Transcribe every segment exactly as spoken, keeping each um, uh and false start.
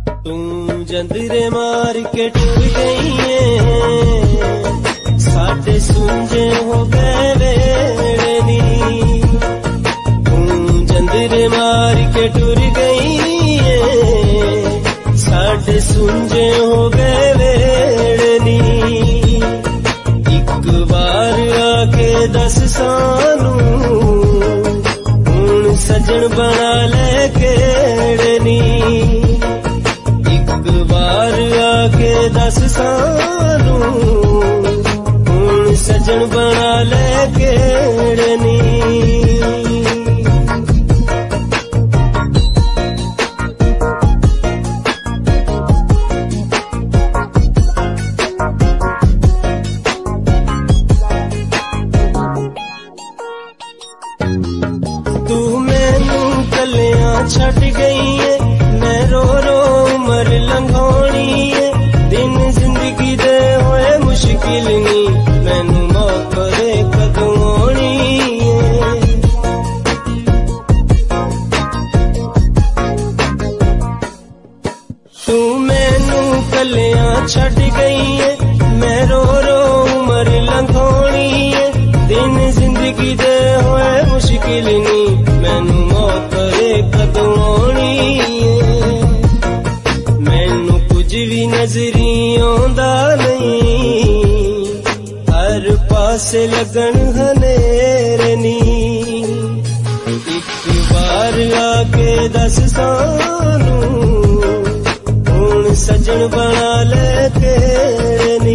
तू जंदरे मार के टुर गई है, साडे सुंजे हो गए वेड़े नी। तू जंदरे मार के टुर गई है, साडे सुंजे हो गए वेड़े नी। एक बार आके दस सानू हुण सजन बना ले केड़े नी। बार आके दस सानू हुण सजन बना ले केड़े नी। तू मैनू कलियां छड़ गई है, मैं रो रो उमर लंघोनी है। दिन जिंदगी दे होए मुश्किल नी, मैनू मौत दे कदों आनी है। तू मैनू कलियां छड़ गई है, मैं रो रो उमर लंघोनी है। दिन जिंदगी दे होए मुश्किल नी, मैनू मौत दे कदों आनी है। मैनू कुछ भी नजरी आंदा नहीं, हर पासे लगन हनेरे नी। एक बार आके दस सानू हुण सजन बना ले केड़े नी।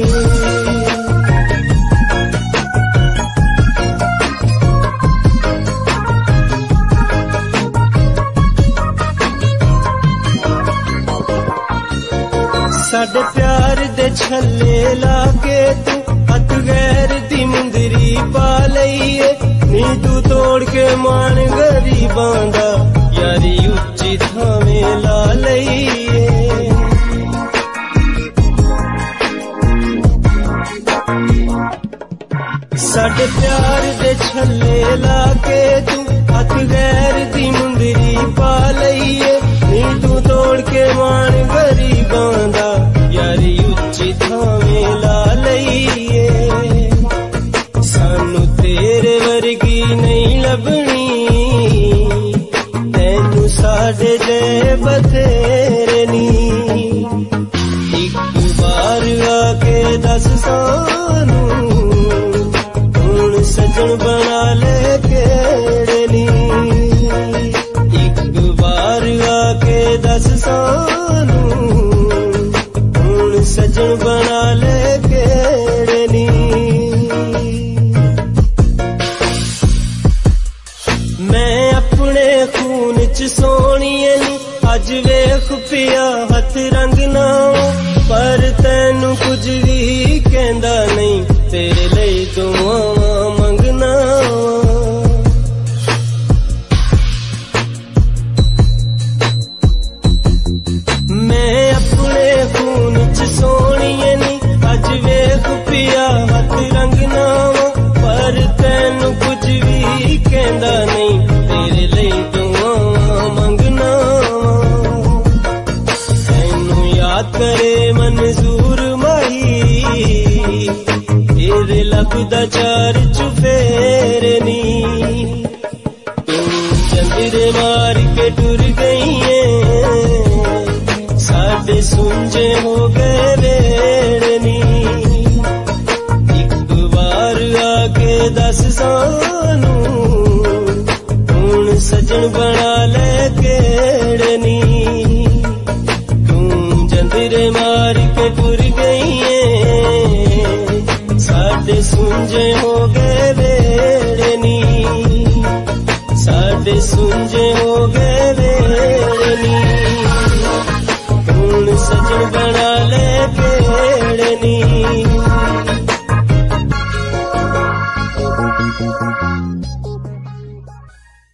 साडे प्यार दे छल्ले लाके तू हथ गैर दी मुंदरी पा लईए। नी तू तोड़ के मान गरीबां दा, यारी उच्ची थावें ला लईए। साडे प्यार दे छल्ले लाके तू हथ गैर दी मुंदरी पा लईए। नी तू तोड़ के मान गरीबां दा, यारी उच्ची थावें ला लईए। सानू तेरे वर्गी नहीं लभनी, तैनू साडे दे बथेरे नी। एक बार आके दस सानू हुण सजन बना ले केड़े नी। एक बार आके दस सानू हुण सजन बना ले केड़े नी। मैं अपने खून च सोहणिए नी, अज वेख पिया हथ रंग ना। पर तैनू कुछ भी कहंदा नहीं, तेरे लई दुआवां मंगना। मैं अपने खून च सोहणिए नी, अज वेख पिया हथ रंग ना। पर तैनू कुछ भी कहंदा नहीं, तेरे लई दुआवां मंगना। तैनू याद करे मंजूर माही, तेरे लभदा चार चुफेरे नी। तू जंदरे मार के टुर गई है, साडे सुंजे हो गए वेड़े नी। एक बार आके दस सानू हुण सजन बना ले केड़े नी। तू जंदरे मार के टुर गई है, साडे सुंजे हो गए वेड़े नी। साडे सुंजे हो गए